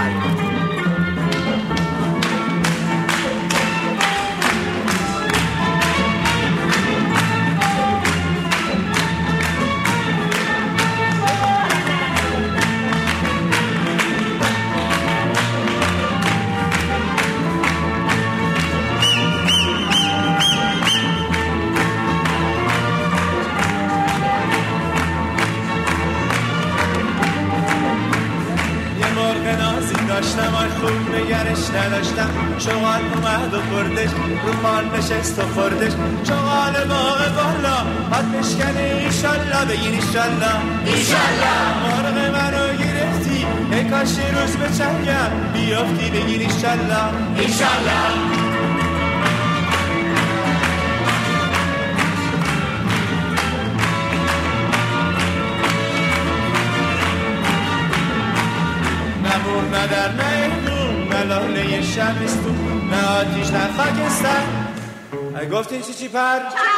عمل کنید. داشتم آن خوب نگرش نداشتم، شغال اومد و بردش رو پان نشست و خوردش، شغال باغ بالا حد بشکنه ایشالله، بگین ایشالله ایشالله. مرغ منو گرفتی ای کاش روز به چنگم بیافتی، بگین ایشالله ایشالله. نه در میدون نه لاله شبستون، نه آتیش نه خاکستر. گفتین چی پر؟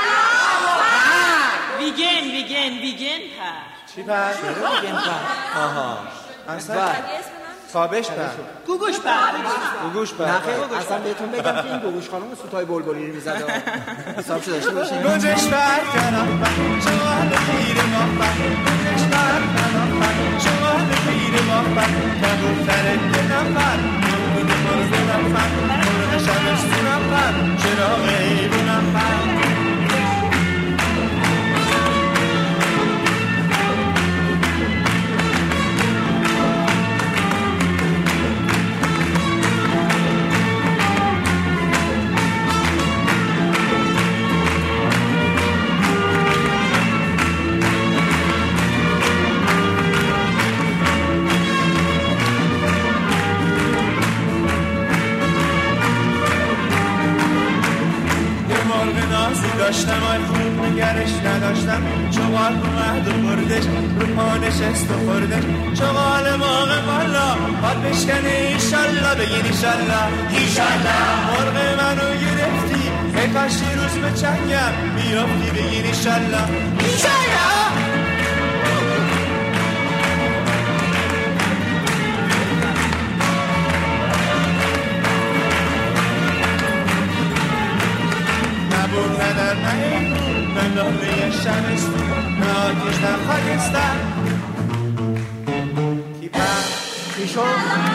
ویگن پر. چی پر؟ ویگن پر. آها اصلا خوابش پر، گوگوش پر. نه خیلی اصلا بهتون بگم که این گوگوش خانم سوتای بلبلی رو میزده، حساب شده داشته باشین. گوجش پر کنم پر شمال پیر ما پر، گوجش پر کنم پر شمال پیر ما پر، کبوتر دلم پر بود مرزدم پر، مرغ شبستونم پر چراغ ایوونم پر. داشتم آی خوب نگرش نداشتم، شغال اومد و بردش رو پا نشست و خوردش، شغال باغ بالا باد بشکنه ایشالله، بگین ایشالله ایشالله. مرغ منو گرفتی ای کاش روز به چنگم بیافتی، بگین ایشالله ایشالله. نه در میدون نه لاله شبستون، نه آتیش نه خاکستر. کی پر؟ کی شد؟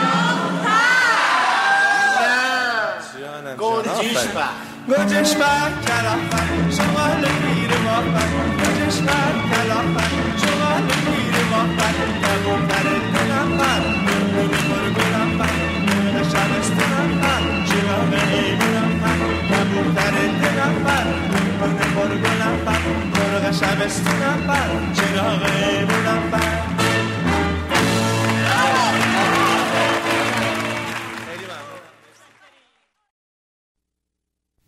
گوجش پر. گوجش پر کلافر شمال پیر ما پر، گوجش پر کلافر شمال پیر ما پر، کبوتر دلم پر بود مرگونم پر، مرغ شبستونم پر چراغ ایوونم پر، کبوتر دلم پر بود مرگونم پر، مرغ شبستونم پر چراغ ایوونم پر.